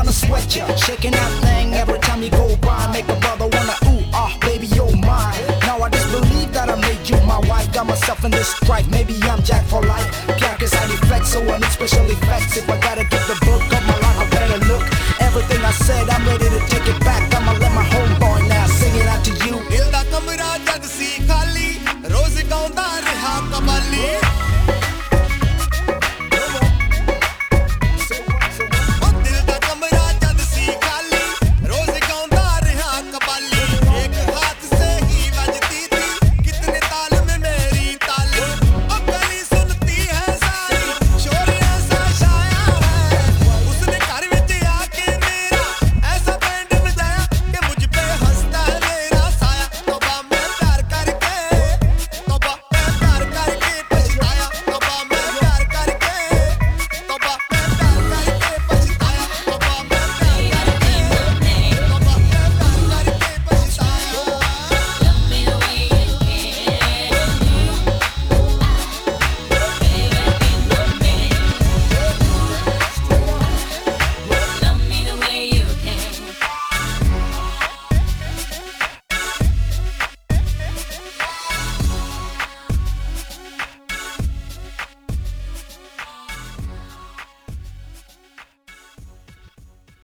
wanna sweat ya. Shaking that thing every time you go by. Make a brother wanna ooh, ah, baby, you're mine. Now I just believe that I made you my wife. Got myself in this strife, maybe I'm Jack for life. Pierre que ça deflects, so I need special effects. If I gotta get the book of my life, I better look. Everything I said, I'm ready to take it back.